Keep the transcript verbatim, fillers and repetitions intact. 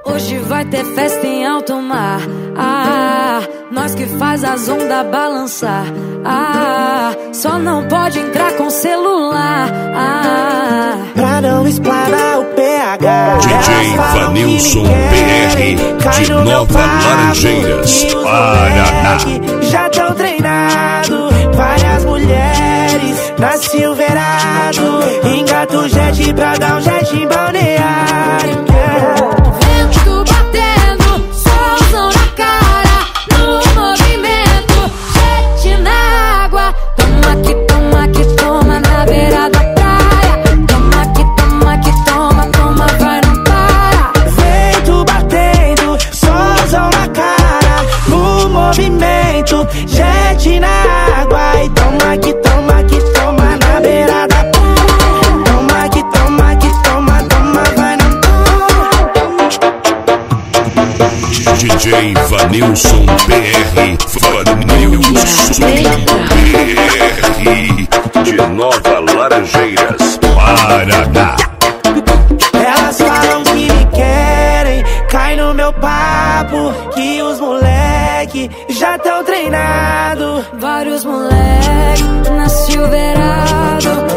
Hoje vai ter festa em alto mar. Ah, nós que faz as ondas balançar. Ah, só não pode entrar com celular. Ah, pra não explanar o P H. D J Vanilson P R de Nova Laranjeiras, Paraná. Já tão treinado, várias mulheres na Silverado. Engata o jet pra dar um jet em balneário. Vento batendo, solzão na cara, no movimento, jet na água. Toma que toma que toma na beira da praia. Toma que toma que toma, toma, vai, não para. Vento batendo, solzão na cara, no movimento, jet na água. E toma que toma que toma na beira da praia. Toma que toma que toma, toma, vai, não para. D J Vanilson P R, Vanilson P R de Nova Laranjeiras, Paraná. Elas falam que me querem, cai no meu papo, que os moleque já tão treinado. Vários moleques na Silverado.